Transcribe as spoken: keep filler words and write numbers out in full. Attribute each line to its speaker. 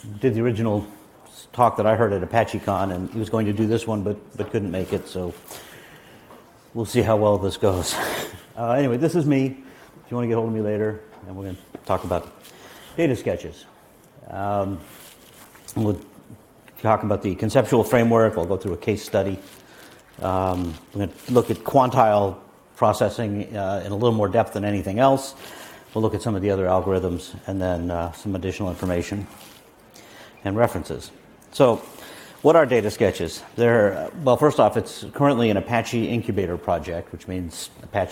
Speaker 1: did the original talk that I heard at ApacheCon, and he was going to do this one, but but couldn't make it. So we'll see how well this goes. Uh, anyway, this is me. If you want to get hold of me later, and we're going to talk about data sketches. Um, we'll talk about the conceptual framework. I'll go through a case study. Um, we're going to look at quantile processing uh, in a little more depth than anything else. We'll look at some of the other algorithms, and then uh, some additional information and references. So, what are data sketches? They're, well, first off, it's currently an Apache incubator project, which means Apache